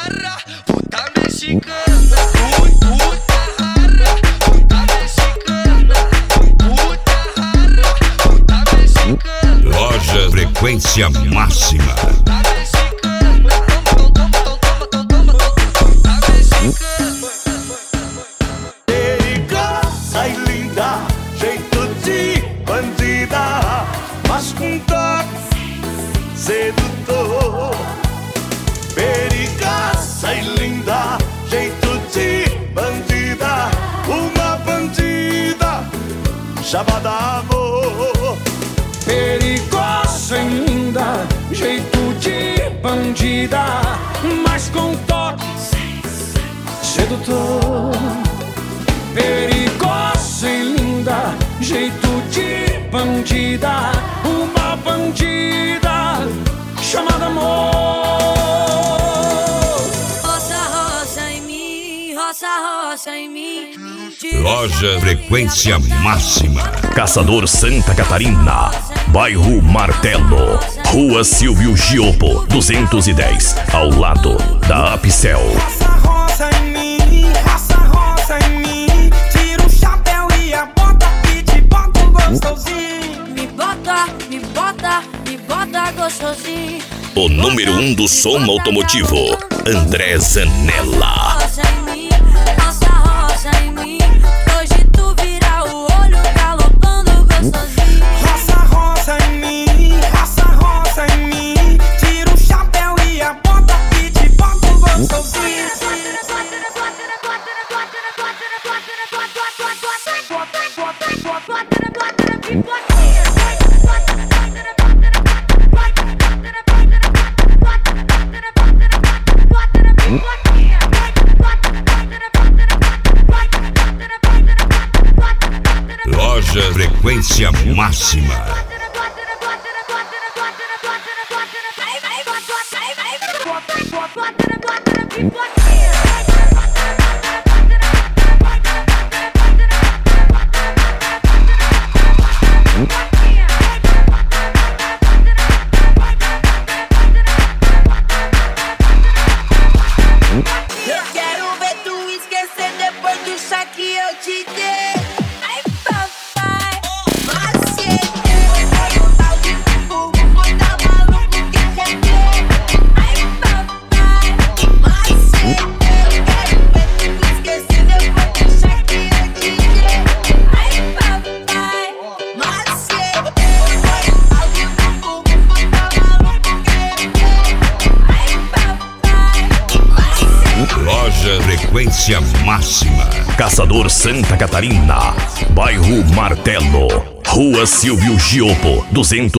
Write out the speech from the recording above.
rara, puta mexicana. Puta rara, puta mexicana. Puta rara, puta mexicana. Loja Frequência Máxima. Perigosa e linda, jeito de bandida, mas com toque sedutor. Perigosa e linda, jeito de bandida, uma bandida chamada amor. Perigosa e linda, jeito de bandida, mas com toque sedutor. Perigosa e linda, jeito de bandida, uma bandida chamada amor. Roça, roça em mim, roça, roça em mim. Loja Frequência Máxima. Caçador Santa Catarina, bairro Martelo, Rua Silvio Giopo, 210, ao lado da Apicel. Roça em mim, roça em mim. Tira o chapéu e a bota e te bota gostosinho. Me bota, me bota, me bota gostosinho. O número 1 do som automotivo, André Zanella. Roça em mim, roça em mim. Hoje tu vira o olho galopando gostosinho. Roça em mim, roça em mim. Tira o chapéu e a bota e te bota gostosinho. Loja Frequência Máxima. Eu quero ver tu esquecer depois do chá que eu te dei. Ai, papai, macete. Foi um tal de bumbum, tá maluco que quer ver. Ai, papai, macete. Eu quero ver tu esquecer depois do chá que eu te dei. Ai, papai, macete. Foi um tal de bumbum, tá maluco que quer ver. Ai, papai, macete. Loja Frequência Máxima. Caçador Santa Catarina, bairro Martelo, Rua Silvio Giopo, 200.